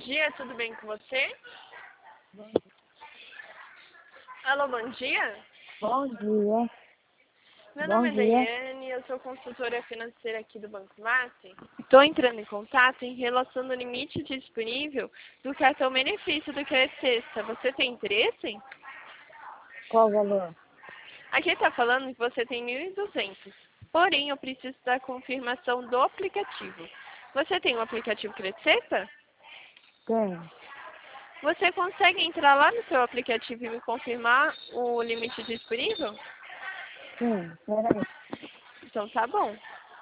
dia, tudo bem com você? Alô, bom dia? Bom dia. Meu Bom nome é dia. Daiane, eu sou consultora financeira aqui do Banco Master. Estou entrando em contato em relação ao limite disponível do cartão benefício do Crédito Sexta. Você tem interesse? Qual o valor? Aqui está falando que você tem 1.200. Porém, eu preciso da confirmação do aplicativo. Você tem um aplicativo Crédito Sexta? Tem. Você consegue entrar lá no seu aplicativo e me confirmar o limite disponível? Sim, peraí. Então tá bom.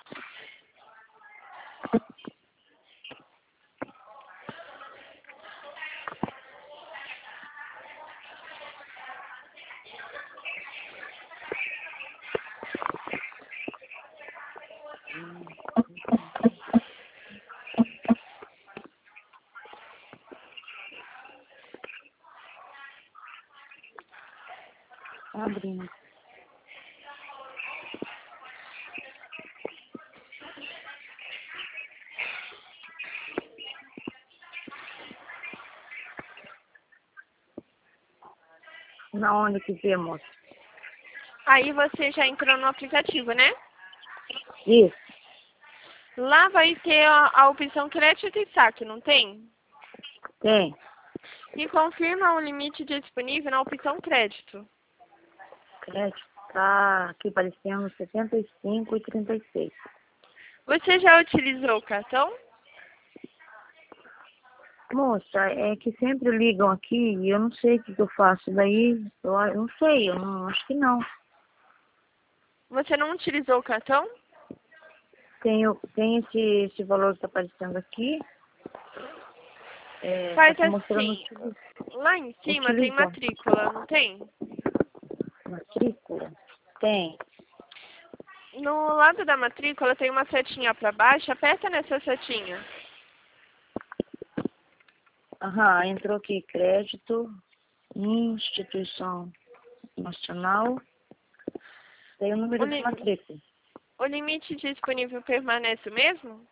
Abrindo. Na onde que vê, moça? Aí você já entrou no aplicativo, né? Isso. Lá vai ter a opção crédito e saque, não tem? Tem. E confirma o limite disponível na opção crédito. Crédito tá aqui aparecendo 75,36. Você já utilizou o cartão? Moça, é que sempre ligam aqui e eu não sei o que eu faço. Daí, eu não sei, eu não, acho que não. Você não utilizou o cartão? Tem esse valor que tá aparecendo aqui. Faz Tá mostrando assim. Lá em cima tem utilizou. matrícula, não tem? Matrícula? Tem. No lado da matrícula tem uma setinha para baixo. Aperta nessa setinha. Aham, entrou aqui crédito, instituição nacional, tem o número de matrícula. O limite disponível permanece o mesmo?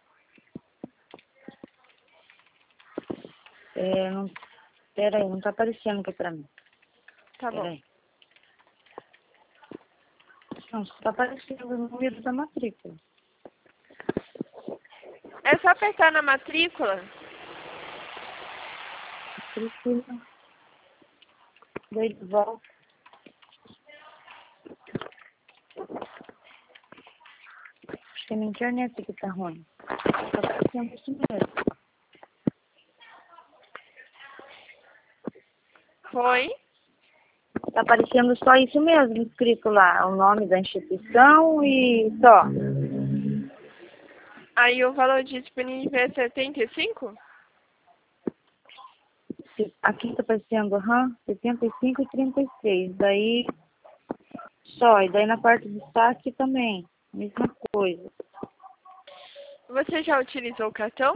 Não, pera aí, não tá aparecendo aqui pra mim. Tá Pera bom. aí. Não, só tá aparecendo o número da matrícula. É só apertar na matrícula. Matrícula, daí de volta. Acho que a minha internet aqui tá ruim. Tá aparecendo isso mesmo. Foi. Tá aparecendo só isso mesmo, escrito lá, o nome da instituição e só. Aí o valor disponível é 75? Aqui tá aparecendo, 75,36. Daí, só. E daí na parte do saque também, mesma coisa. Você já utilizou o cartão?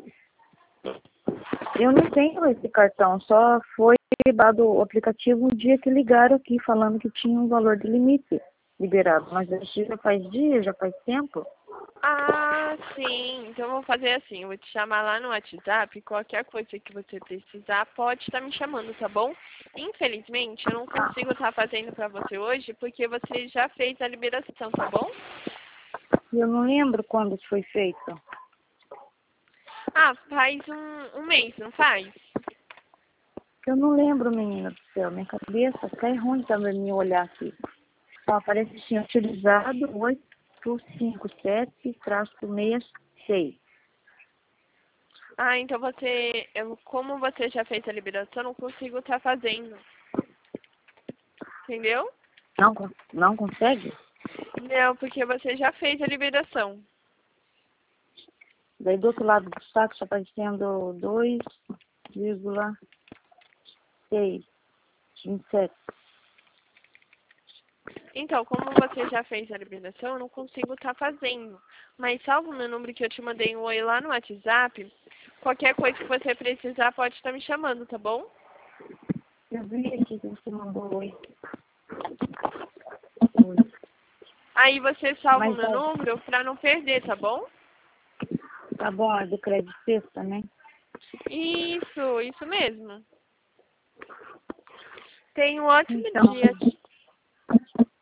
Eu não tenho esse cartão, só foi dado o aplicativo no dia que ligaram aqui, falando que tinha um valor de limite liberado. Mas isso já faz dias, já faz tempo. Ah, sim. Então eu vou fazer assim. Eu vou te chamar lá no WhatsApp. Qualquer coisa que você precisar, pode estar me chamando, tá bom? Infelizmente, eu não consigo estar fazendo pra você hoje, porque você já fez a liberação, tá bom? E eu não lembro quando isso foi feito. Ah, faz um mês, não faz? Eu não lembro, menina do céu. Minha cabeça cai ruim também me olhar aqui. Só aparece assim, utilizado 857-66. Ah, então como você já fez a liberação, eu não consigo estar fazendo. Entendeu? Não consegue? Não, porque você já fez a liberação. Daí do outro lado do saco está aparecendo 2,627. Então, como você já fez a liberação, eu não consigo estar fazendo. Mas salvo o meu número que eu te mandei um oi lá no WhatsApp. Qualquer coisa que você precisar, pode estar me chamando, tá bom? Eu vi aqui que você mandou oi. Aí você salva o Mas meu número pra não perder, tá bom? tá bom, é do crédito sexta, né? Isso mesmo. Tenha um ótimo Então, dia.